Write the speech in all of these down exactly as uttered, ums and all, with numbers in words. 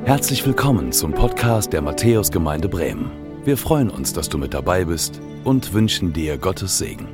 Herzlich willkommen zum Podcast der Matthäusgemeinde Bremen. Wir freuen uns, dass du mit dabei bist und wünschen dir Gottes Segen.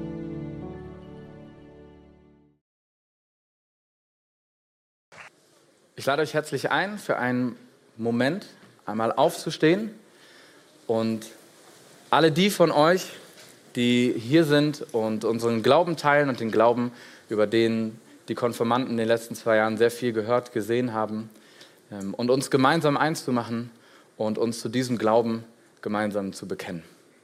Ich lade euch herzlich ein, für einen Moment einmal aufzustehen und alle die von euch, die hier sind und unseren Glauben teilen und den Glauben, über den die Konfirmanden in den letzten zwei Jahren sehr viel gehört, gesehen haben, und uns gemeinsam eins zu machen und uns zu diesem Glauben gemeinsam zu bekennen.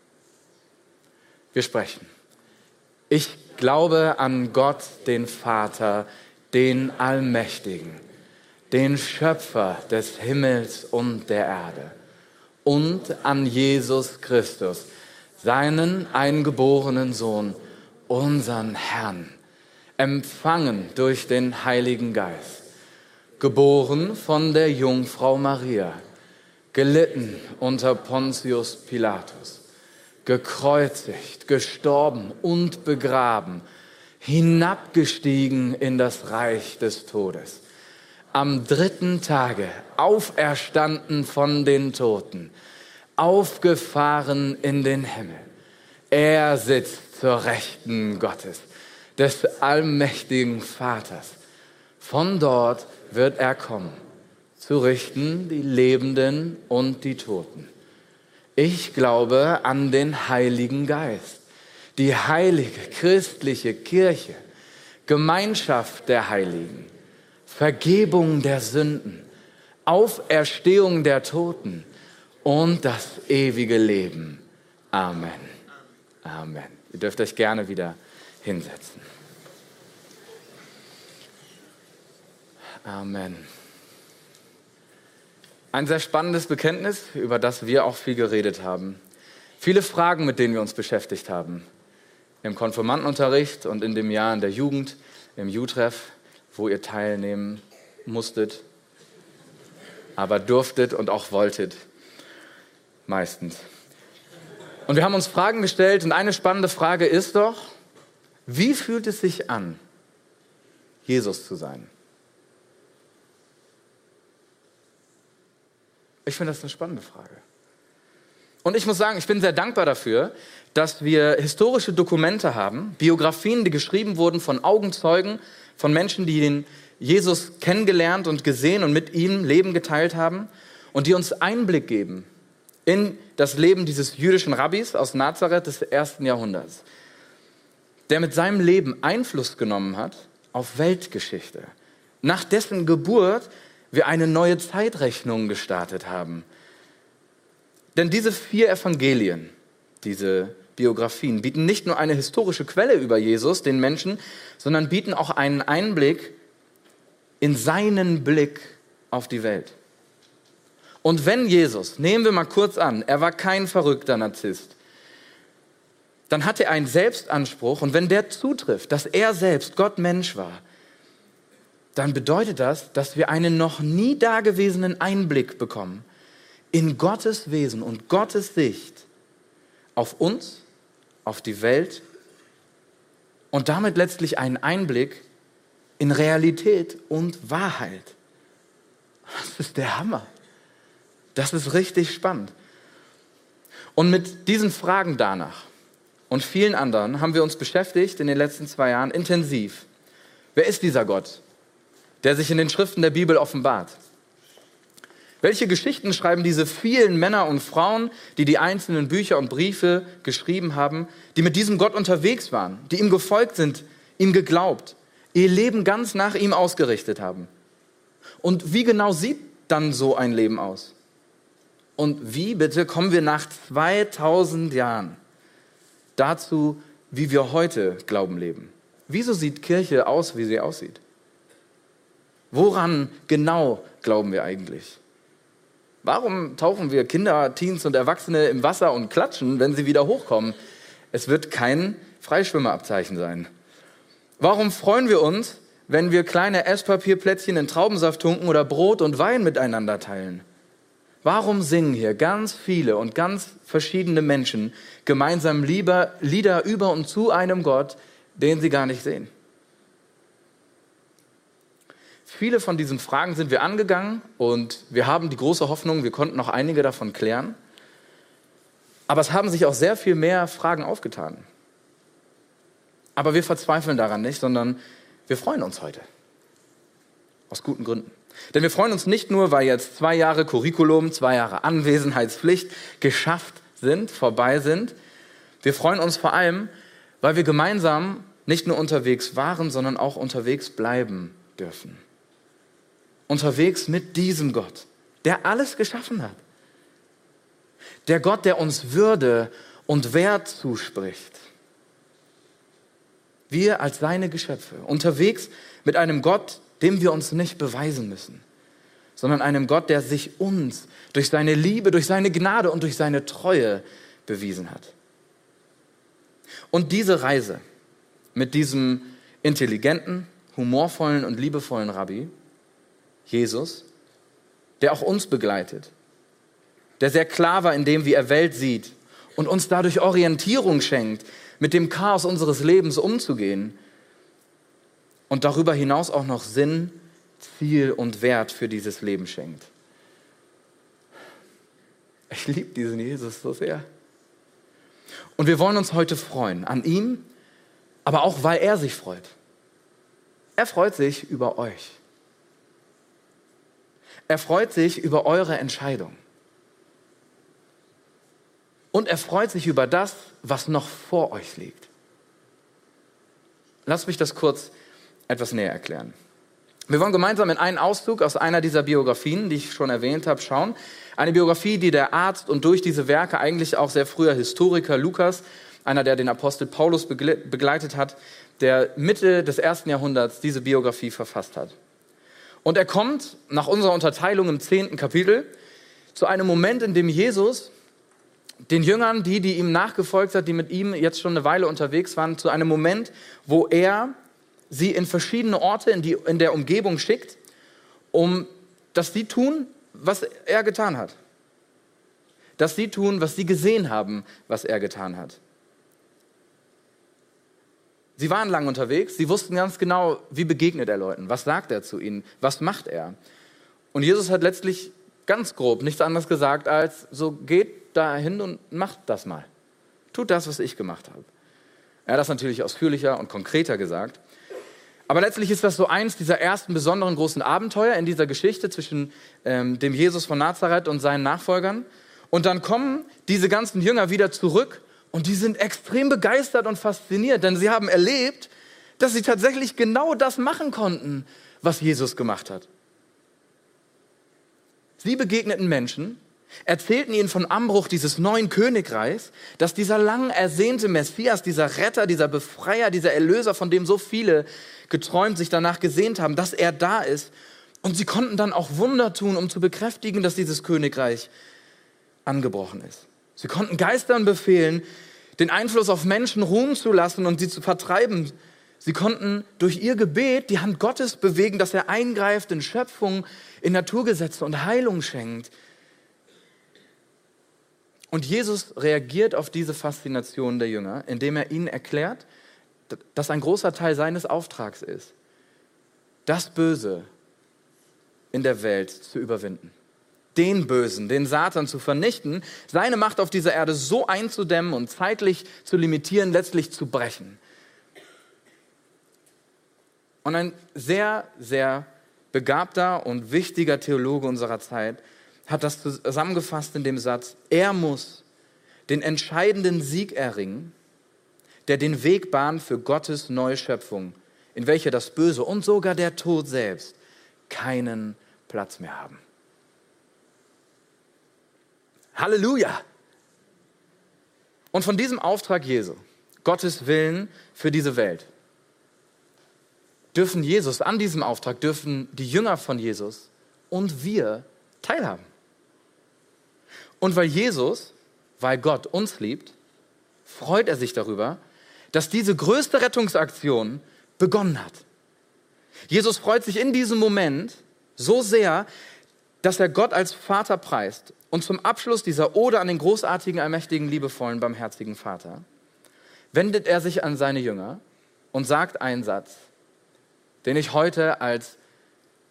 Wir sprechen. Ich glaube an Gott, den Vater, den Allmächtigen, den Schöpfer des Himmels und der Erde, und an Jesus Christus, seinen eingeborenen Sohn, unseren Herrn, empfangen durch den Heiligen Geist, geboren von der Jungfrau Maria, gelitten unter Pontius Pilatus, gekreuzigt, gestorben und begraben, hinabgestiegen in das Reich des Todes, am dritten Tage auferstanden von den Toten, aufgefahren in den Himmel. Er sitzt zur Rechten Gottes, des allmächtigen Vaters. Von dort wird er kommen, zu richten die Lebenden und die Toten. Ich glaube an den Heiligen Geist, die heilige christliche Kirche, Gemeinschaft der Heiligen, Vergebung der Sünden, Auferstehung der Toten und das ewige Leben. Amen. Amen. Ihr dürft euch gerne wieder hinsetzen. Amen. Ein sehr spannendes Bekenntnis, über das wir auch viel geredet haben. Viele Fragen, mit denen wir uns beschäftigt haben. Im Konfirmandenunterricht und in dem Jahr in der Jugend, im J-Treff, wo ihr teilnehmen musstet, aber durftet und auch wolltet, meistens. Und wir haben uns Fragen gestellt und eine spannende Frage ist doch, wie fühlt es sich an, Jesus zu sein? Ich finde das eine spannende Frage. Und ich muss sagen, ich bin sehr dankbar dafür, dass wir historische Dokumente haben, Biografien, die geschrieben wurden von Augenzeugen, von Menschen, die den Jesus kennengelernt und gesehen und mit ihm Leben geteilt haben und die uns Einblick geben in das Leben dieses jüdischen Rabbis aus Nazareth des ersten Jahrhunderts, der mit seinem Leben Einfluss genommen hat auf Weltgeschichte. Nach dessen Geburt wir eine neue Zeitrechnung gestartet haben. Denn diese vier Evangelien, diese Biografien, bieten nicht nur eine historische Quelle über Jesus, den Menschen, sondern bieten auch einen Einblick in seinen Blick auf die Welt. Und wenn Jesus, nehmen wir mal kurz an, er war kein verrückter Narzisst, dann hat er einen Selbstanspruch und wenn der zutrifft, dass er selbst Gott Mensch war, dann bedeutet das, dass wir einen noch nie dagewesenen Einblick bekommen in Gottes Wesen und Gottes Sicht auf uns, auf die Welt und damit letztlich einen Einblick in Realität und Wahrheit. Das ist der Hammer. Das ist richtig spannend. Und mit diesen Fragen danach und vielen anderen haben wir uns beschäftigt in den letzten zwei Jahren intensiv. Wer ist dieser Gott, der sich in den Schriften der Bibel offenbart? Welche Geschichten schreiben diese vielen Männer und Frauen, die die einzelnen Bücher und Briefe geschrieben haben, die mit diesem Gott unterwegs waren, die ihm gefolgt sind, ihm geglaubt, ihr Leben ganz nach ihm ausgerichtet haben? Und wie genau sieht dann so ein Leben aus? Und wie bitte kommen wir nach zweitausend Jahren dazu, wie wir heute Glauben leben? Wieso sieht Kirche aus, wie sie aussieht? Woran genau glauben wir eigentlich? Warum tauchen wir Kinder, Teens und Erwachsene im Wasser und klatschen, wenn sie wieder hochkommen? Es wird kein Freischwimmerabzeichen sein. Warum freuen wir uns, wenn wir kleine Esspapierplättchen in Traubensaft tunken oder Brot und Wein miteinander teilen? Warum singen hier ganz viele und ganz verschiedene Menschen gemeinsam lieber Lieder über und zu einem Gott, den sie gar nicht sehen? viele von diesen Fragen sind wir angegangen und wir haben die große Hoffnung, wir konnten noch einige davon klären. Aber es haben sich auch sehr viel mehr Fragen aufgetan. Aber wir verzweifeln daran nicht, sondern wir freuen uns heute. Aus guten Gründen. Denn wir freuen uns nicht nur, weil jetzt zwei Jahre Curriculum, zwei Jahre Anwesenheitspflicht geschafft sind, vorbei sind. Wir freuen uns vor allem, weil wir gemeinsam nicht nur unterwegs waren, sondern auch unterwegs bleiben dürfen. Unterwegs mit diesem Gott, der alles geschaffen hat. Der Gott, der uns Würde und Wert zuspricht. Wir als seine Geschöpfe, unterwegs mit einem Gott, dem wir uns nicht beweisen müssen, sondern einem Gott, der sich uns durch seine Liebe, durch seine Gnade und durch seine Treue bewiesen hat. Und diese Reise mit diesem intelligenten, humorvollen und liebevollen Rabbi, Jesus, der auch uns begleitet, der sehr klar war in dem, wie er Welt sieht und uns dadurch Orientierung schenkt, mit dem Chaos unseres Lebens umzugehen und darüber hinaus auch noch Sinn, Ziel und Wert für dieses Leben schenkt. Ich liebe diesen Jesus so sehr. Und wir wollen uns heute freuen an ihm, aber auch, weil er sich freut. Er freut sich über euch. Er freut sich über eure Entscheidung. Und er freut sich über das, was noch vor euch liegt. Lasst mich das kurz etwas näher erklären. Wir wollen gemeinsam in einen Auszug aus einer dieser Biografien, die ich schon erwähnt habe, schauen. Eine Biografie, die der Arzt und durch diese Werke eigentlich auch sehr früher Historiker Lukas, einer, der den Apostel Paulus begleitet hat, der Mitte des ersten Jahrhunderts diese Biografie verfasst hat. Und er kommt nach unserer Unterteilung im zehnten Kapitel zu einem Moment, in dem Jesus den Jüngern, die, die ihm nachgefolgt hat, die mit ihm jetzt schon eine Weile unterwegs waren, zu einem Moment, wo er sie in verschiedene Orte in, die, in der Umgebung schickt, um dass sie tun, was er getan hat. Dass sie tun, was sie gesehen haben, was er getan hat. Sie waren lang unterwegs, sie wussten ganz genau, wie begegnet er Leuten, was sagt er zu ihnen, was macht er. Und Jesus hat letztlich ganz grob nichts anderes gesagt als, so geht dahin und macht das mal. Tut das, was ich gemacht habe. Er hat das natürlich ausführlicher und konkreter gesagt. Aber letztlich ist das so eins dieser ersten besonderen großen Abenteuer in dieser Geschichte zwischen ähm, dem Jesus von Nazareth und seinen Nachfolgern. Und dann kommen diese ganzen Jünger wieder zurück und die sind extrem begeistert und fasziniert, denn sie haben erlebt, dass sie tatsächlich genau das machen konnten, was Jesus gemacht hat. Sie begegneten Menschen, erzählten ihnen von Anbruch dieses neuen Königreichs, dass dieser lang ersehnte Messias, dieser Retter, dieser Befreier, dieser Erlöser, von dem so viele geträumt, sich danach gesehnt haben, dass er da ist. Und sie konnten dann auch Wunder tun, um zu bekräftigen, dass dieses Königreich angebrochen ist. Sie konnten Geistern befehlen, den Einfluss auf Menschen ruhen zu lassen und sie zu vertreiben. Sie konnten durch ihr Gebet die Hand Gottes bewegen, dass er eingreift in Schöpfung, in Naturgesetze und Heilung schenkt. Und Jesus reagiert auf diese Faszination der Jünger, indem er ihnen erklärt, dass ein großer Teil seines Auftrags ist, das Böse in der Welt zu überwinden. Den Bösen, den Satan zu vernichten, seine Macht auf dieser Erde so einzudämmen und zeitlich zu limitieren, letztlich zu brechen. Und ein sehr, sehr begabter und wichtiger Theologe unserer Zeit hat das zusammengefasst in dem Satz, er muss den entscheidenden Sieg erringen, der den Weg bahnt für Gottes neue Schöpfung, in welcher das Böse und sogar der Tod selbst keinen Platz mehr haben. Halleluja! Und von diesem Auftrag Jesu, Gottes Willen für diese Welt, dürfen Jesus, an diesem Auftrag dürfen die Jünger von Jesus und wir teilhaben. Und weil Jesus, weil Gott uns liebt, freut er sich darüber, dass diese größte Rettungsaktion begonnen hat. Jesus freut sich in diesem Moment so sehr, dass er Gott als Vater preist. Und zum Abschluss dieser Ode an den großartigen, allmächtigen, liebevollen, barmherzigen Vater wendet er sich an seine Jünger und sagt einen Satz, den ich heute als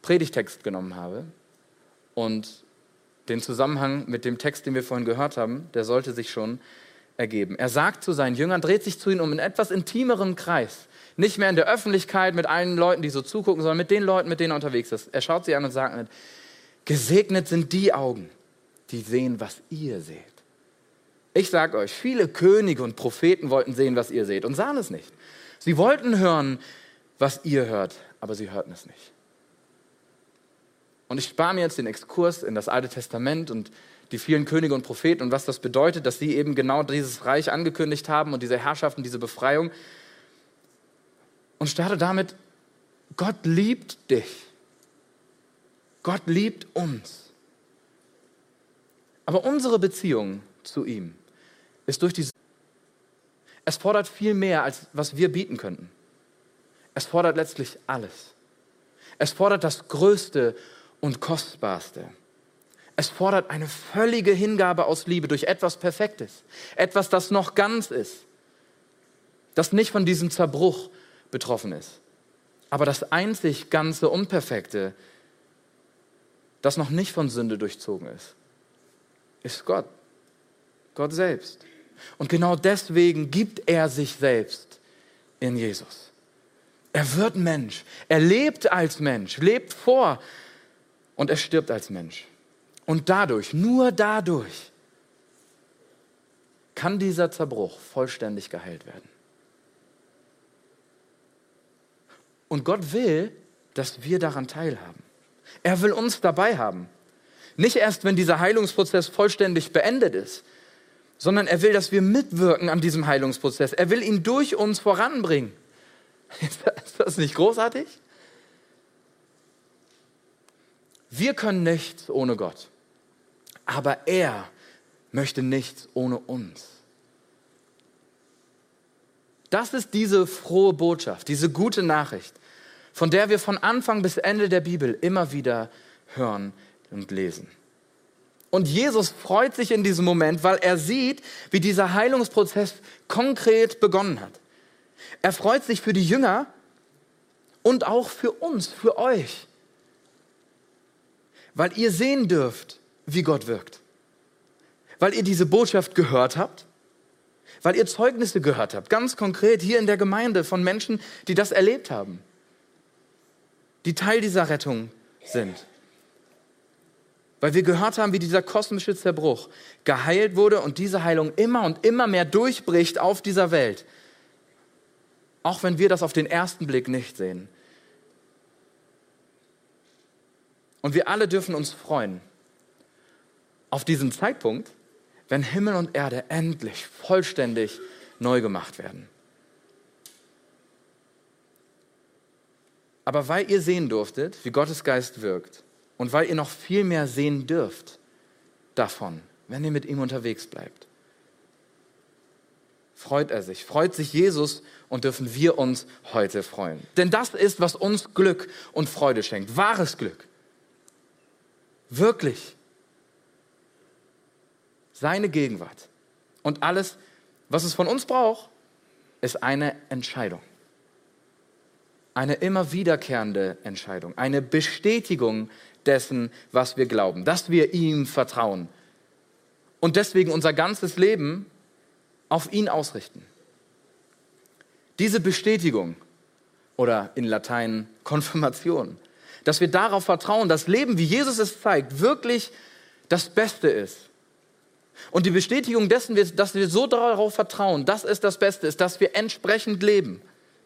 Predigtext genommen habe und den Zusammenhang mit dem Text, den wir vorhin gehört haben, der sollte sich schon ergeben. Er sagt zu seinen Jüngern, dreht sich zu ihnen um einen etwas intimeren Kreis. Nicht mehr in der Öffentlichkeit mit allen Leuten, die so zugucken, sondern mit den Leuten, mit denen er unterwegs ist. Er schaut sie an und sagt, gesegnet sind die Augen, die sehen, was ihr seht. Ich sage euch, viele Könige und Propheten wollten sehen, was ihr seht und sahen es nicht. Sie wollten hören, was ihr hört, aber sie hörten es nicht. Und ich spare mir jetzt den Exkurs in das Alte Testament und die vielen Könige und Propheten und was das bedeutet, dass sie eben genau dieses Reich angekündigt haben und diese Herrschaft und diese Befreiung. Und starte damit, Gott liebt dich. Gott liebt uns. Aber unsere Beziehung zu ihm ist durch die... Es fordert viel mehr, als was wir bieten könnten. Es fordert letztlich alles. Es fordert das Größte und Kostbarste. Es fordert eine völlige Hingabe aus Liebe durch etwas Perfektes. Etwas, das noch ganz ist. Das nicht von diesem Zerbruch betroffen ist. Aber das einzig ganze Unperfekte, das noch nicht von Sünde durchzogen ist, ist Gott. Gott selbst. Und genau deswegen gibt er sich selbst in Jesus. Er wird Mensch. Er lebt als Mensch, lebt vor und er stirbt als Mensch. Und dadurch, nur dadurch, kann dieser Zerbruch vollständig geheilt werden. Und Gott will, dass wir daran teilhaben. Er will uns dabei haben. Nicht erst, wenn dieser Heilungsprozess vollständig beendet ist, sondern er will, dass wir mitwirken an diesem Heilungsprozess. Er will ihn durch uns voranbringen. Ist das nicht großartig? Wir können nichts ohne Gott, aber er möchte nichts ohne uns. Das ist diese frohe Botschaft, diese gute Nachricht, von der wir von Anfang bis Ende der Bibel immer wieder hören und lesen. Und Jesus freut sich in diesem Moment, weil er sieht, wie dieser Heilungsprozess konkret begonnen hat. Er freut sich für die Jünger und auch für uns, für euch. Weil ihr sehen dürft, wie Gott wirkt. Weil ihr diese Botschaft gehört habt. Weil ihr Zeugnisse gehört habt, ganz konkret hier in der Gemeinde von Menschen, die das erlebt haben. Die Teil dieser Rettung sind. Weil wir gehört haben, wie dieser kosmische Zerbruch geheilt wurde und diese Heilung immer und immer mehr durchbricht auf dieser Welt. Auch wenn wir das auf den ersten Blick nicht sehen. Und wir alle dürfen uns freuen auf diesen Zeitpunkt, wenn Himmel und Erde endlich vollständig neu gemacht werden. Aber weil ihr sehen durftet, wie Gottes Geist wirkt und weil ihr noch viel mehr sehen dürft davon, wenn ihr mit ihm unterwegs bleibt, freut er sich, freut sich Jesus und dürfen wir uns heute freuen. Denn das ist, was uns Glück und Freude schenkt. Wahres Glück. Wirklich. Seine Gegenwart. Und alles, was es von uns braucht, ist eine Entscheidung. Eine immer wiederkehrende Entscheidung. Eine Bestätigung dessen, was wir glauben. Dass wir ihm vertrauen. Und deswegen unser ganzes Leben auf ihn ausrichten. Diese Bestätigung oder in Latein Konfirmation, dass wir darauf vertrauen, dass Leben, wie Jesus es zeigt, wirklich das Beste ist. Und die Bestätigung dessen, dass wir so darauf vertrauen, dass es das Beste ist, dass wir entsprechend leben.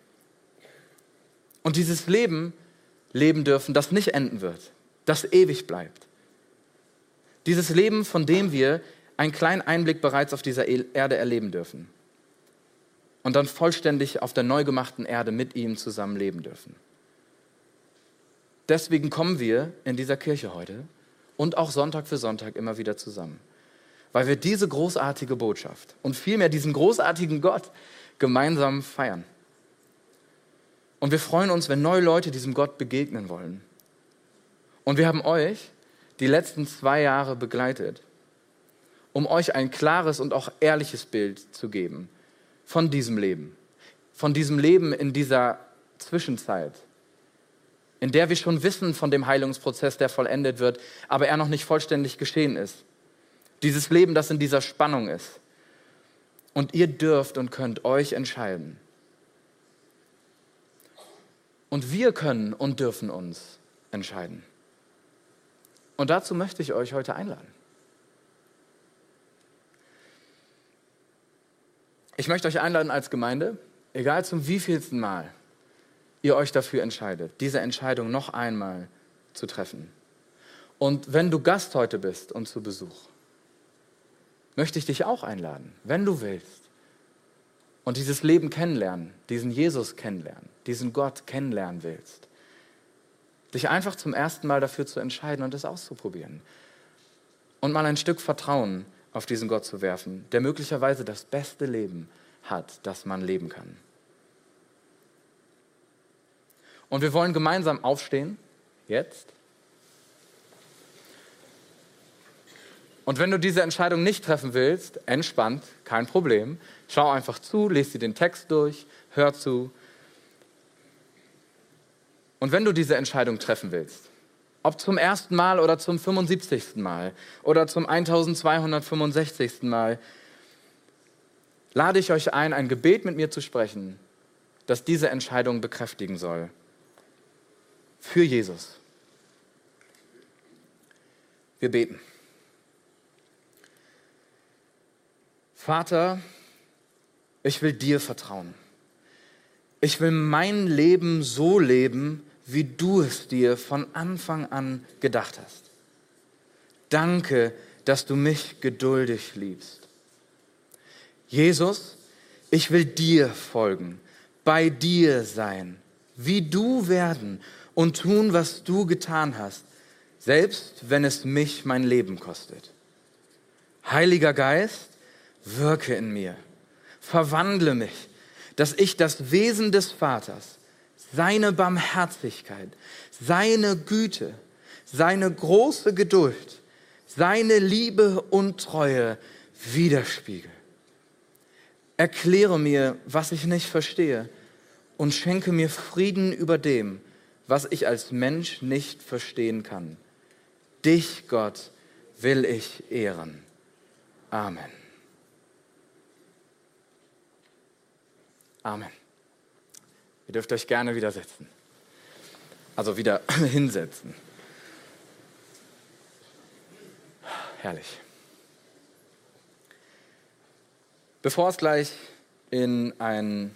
Und dieses Leben leben dürfen, das nicht enden wird, das ewig bleibt. Dieses Leben, von dem wir einen kleinen Einblick bereits auf dieser Erde erleben dürfen. Und dann vollständig auf der neu gemachten Erde mit ihm zusammen leben dürfen. Deswegen kommen wir in dieser Kirche heute und auch Sonntag für Sonntag immer wieder zusammen. Weil wir diese großartige Botschaft und vielmehr diesen großartigen Gott gemeinsam feiern. Und wir freuen uns, wenn neue Leute diesem Gott begegnen wollen. Und wir haben euch die letzten zwei Jahre begleitet, um euch ein klares und auch ehrliches Bild zu geben von diesem Leben. Von diesem Leben in dieser Zwischenzeit. in der wir schon wissen von dem Heilungsprozess, der vollendet wird, aber er noch nicht vollständig geschehen ist. Dieses Leben, das in dieser Spannung ist. Und ihr dürft und könnt euch entscheiden. Und wir können und dürfen uns entscheiden. Und dazu möchte ich euch heute einladen. Ich möchte euch einladen als Gemeinde, egal zum wievielsten Mal ihr euch dafür entscheidet, diese Entscheidung noch einmal zu treffen. Und wenn du Gast heute bist und zu Besuch, möchte ich dich auch einladen, wenn du willst, und dieses Leben kennenlernen, diesen Jesus kennenlernen, diesen Gott kennenlernen willst, dich einfach zum ersten Mal dafür zu entscheiden und es auszuprobieren. Und mal ein Stück Vertrauen auf diesen Gott zu werfen, der möglicherweise das beste Leben hat, das man leben kann. Und wir wollen gemeinsam aufstehen, jetzt. Und wenn du diese Entscheidung nicht treffen willst, entspannt, kein Problem. Schau einfach zu, lese dir den Text durch, hör zu. Und wenn du diese Entscheidung treffen willst, ob zum ersten Mal oder zum fünfundsiebzigsten Mal oder zum eintausendzweihundertfünfundsechzigsten Mal, lade ich euch ein, ein Gebet mit mir zu sprechen, das diese Entscheidung bekräftigen soll. Für Jesus. Wir beten. Vater, ich will dir vertrauen. Ich will mein Leben so leben, wie du es dir von Anfang an gedacht hast. Danke, dass du mich geduldig liebst. Jesus, ich will dir folgen, bei dir sein, wie du werden und tun, was du getan hast, selbst wenn es mich mein Leben kostet. Heiliger Geist, wirke in mir, verwandle mich, dass ich das Wesen des Vaters, seine Barmherzigkeit, seine Güte, seine große Geduld, seine Liebe und Treue widerspiegel. Erkläre mir, was ich nicht verstehe und schenke mir Frieden über dem, was ich als Mensch nicht verstehen kann. Dich, Gott, will ich ehren. Amen. Amen. Ihr dürft euch gerne wieder setzen. Also wieder hinsetzen. Herrlich. Bevor es gleich in einen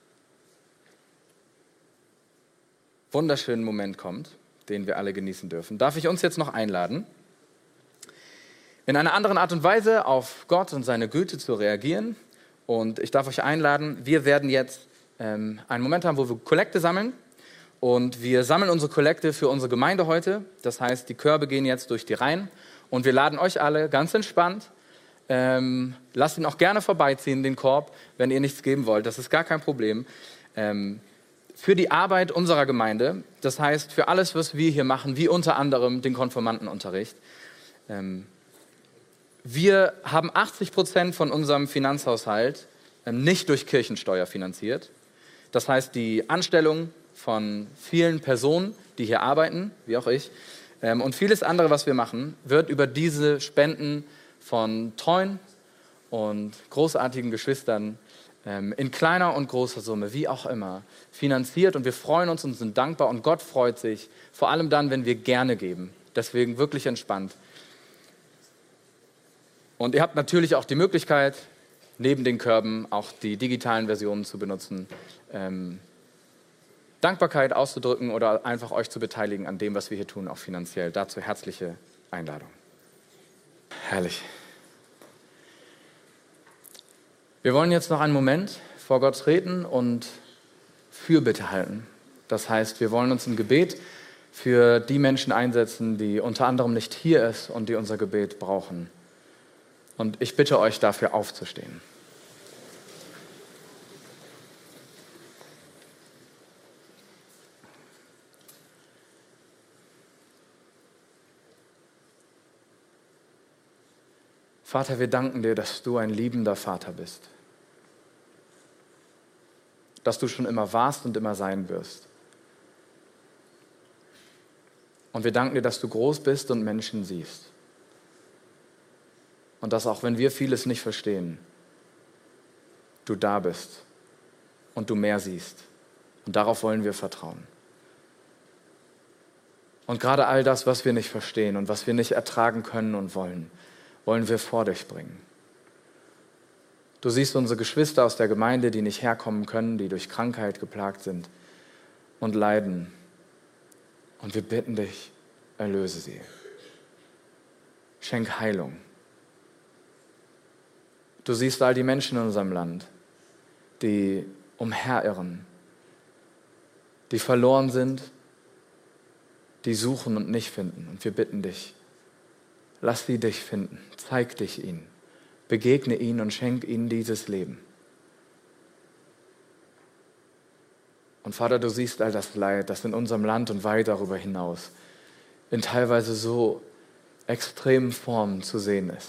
wunderschönen Moment kommt, den wir alle genießen dürfen, darf ich uns jetzt noch einladen, in einer anderen Art und Weise auf Gott und seine Güte zu reagieren. Und ich darf euch einladen, wir werden jetzt ähm, einen Moment haben, wo wir Kollekte sammeln. Und wir sammeln unsere Kollekte für unsere Gemeinde heute. Das heißt, die Körbe gehen jetzt durch die Reihen. Und wir laden euch alle ganz entspannt, ähm, lasst ihn auch gerne vorbeiziehen, den Korb, wenn ihr nichts geben wollt. Das ist gar kein Problem. Ähm, für die Arbeit unserer Gemeinde, das heißt für alles, was wir hier machen, wie unter anderem den Konfirmandenunterricht. Ähm, Wir haben achtzig Prozent von unserem Finanzhaushalt nicht durch Kirchensteuer finanziert. Das heißt, die Anstellung von vielen Personen, die hier arbeiten, wie auch ich, und vieles andere, was wir machen, wird über diese Spenden von treuen und großartigen Geschwistern in kleiner und großer Summe, wie auch immer, finanziert. Und wir freuen uns und sind dankbar. Und Gott freut sich, vor allem dann, wenn wir gerne geben. Deswegen wirklich entspannt. Und ihr habt natürlich auch die Möglichkeit, neben den Körben auch die digitalen Versionen zu benutzen, ähm, Dankbarkeit auszudrücken oder einfach euch zu beteiligen an dem, was wir hier tun, auch finanziell. Dazu herzliche Einladung. Herrlich. Wir wollen jetzt noch einen Moment vor Gott treten und Fürbitte halten. Das heißt, wir wollen uns im Gebet für die Menschen einsetzen, die unter anderem nicht hier ist und die unser Gebet brauchen. Und ich bitte euch dafür aufzustehen. Vater, wir danken dir, dass du ein liebender Vater bist. Dass du schon immer warst und immer sein wirst. Und wir danken dir, dass du groß bist und Menschen siehst. Und dass auch wenn wir vieles nicht verstehen, du da bist und du mehr siehst. Und darauf wollen wir vertrauen. Und gerade all das, was wir nicht verstehen und was wir nicht ertragen können und wollen, wollen wir vor dich bringen. Du siehst unsere Geschwister aus der Gemeinde, die nicht herkommen können, die durch Krankheit geplagt sind und leiden. Und wir bitten dich, erlöse sie. Schenk Heilung. Du siehst all die Menschen in unserem Land, die umherirren, die verloren sind, die suchen und nicht finden. Und wir bitten dich, lass sie dich finden, zeig dich ihnen, begegne ihnen und schenk ihnen dieses Leben. Und Vater, du siehst all das Leid, das in unserem Land und weit darüber hinaus in teilweise so extremen Formen zu sehen ist.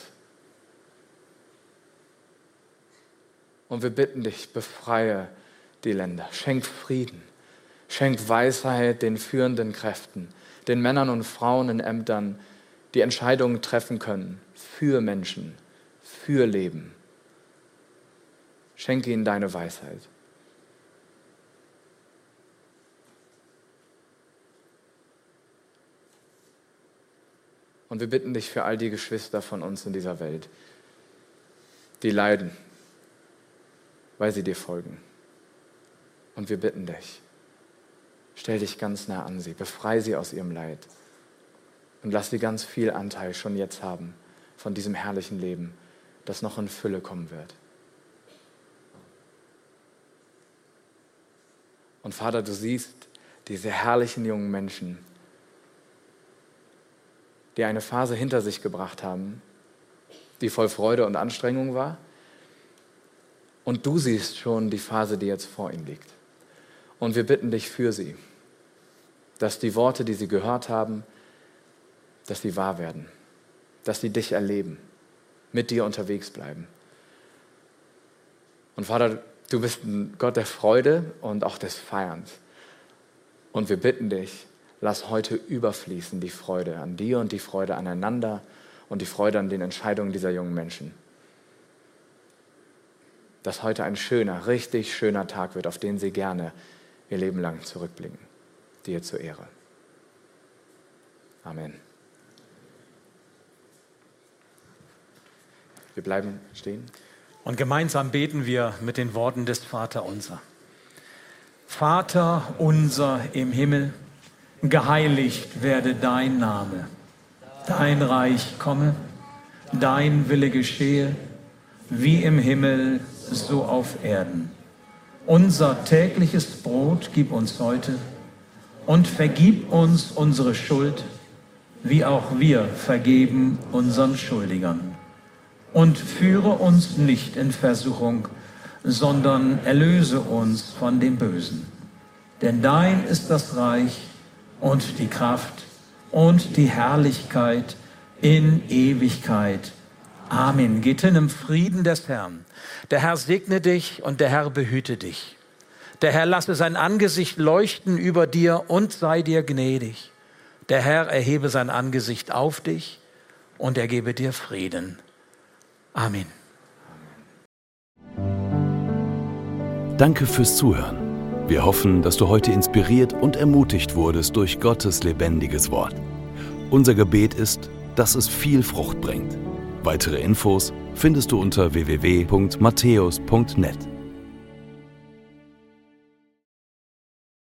Und wir bitten dich, befreie die Länder, schenk Frieden, schenk Weisheit den führenden Kräften, den Männern und Frauen in Ämtern, die Entscheidungen treffen können für Menschen, für Leben. Schenke ihnen deine Weisheit. Und wir bitten dich für all die Geschwister von uns in dieser Welt, die leiden, weil sie dir folgen. Und wir bitten dich, stell dich ganz nah an sie, befreie sie aus ihrem Leid und lass sie ganz viel Anteil schon jetzt haben von diesem herrlichen Leben, das noch in Fülle kommen wird. Und Vater, du siehst diese herrlichen jungen Menschen, die eine Phase hinter sich gebracht haben, die voll Freude und Anstrengung war. Und du siehst schon die Phase, die jetzt vor ihnen liegt. Und wir bitten dich für sie, dass die Worte, die sie gehört haben, dass sie wahr werden, dass sie dich erleben, mit dir unterwegs bleiben. Und Vater, du bist ein Gott der Freude und auch des Feierns. Und wir bitten dich, lass heute überfließen die Freude an dir und die Freude aneinander und die Freude an den Entscheidungen dieser jungen Menschen. Dass heute ein schöner, richtig schöner Tag wird, auf den sie gerne ihr Leben lang zurückblicken. Dir zur Ehre. Amen. Wir bleiben stehen. Und gemeinsam beten wir mit den Worten des Vaterunser. Vater unser im Himmel, geheiligt werde dein Name. Dein Reich komme, dein Wille geschehe, wie im Himmel, so auf Erden. Unser tägliches Brot gib uns heute und vergib uns unsere Schuld, wie auch wir vergeben unseren Schuldigern. Und führe uns nicht in Versuchung, sondern erlöse uns von dem Bösen. Denn dein ist das Reich und die Kraft und die Herrlichkeit in Ewigkeit. Amen. Geht hin im Frieden des Herrn. Der Herr segne dich und der Herr behüte dich. Der Herr lasse sein Angesicht leuchten über dir und sei dir gnädig. Der Herr erhebe sein Angesicht auf dich und er gebe dir Frieden. Amen. Danke fürs Zuhören. Wir hoffen, dass du heute inspiriert und ermutigt wurdest durch Gottes lebendiges Wort. Unser Gebet ist, dass es viel Frucht bringt. Weitere Infos findest du unter w w w punkt matthäus punkt net.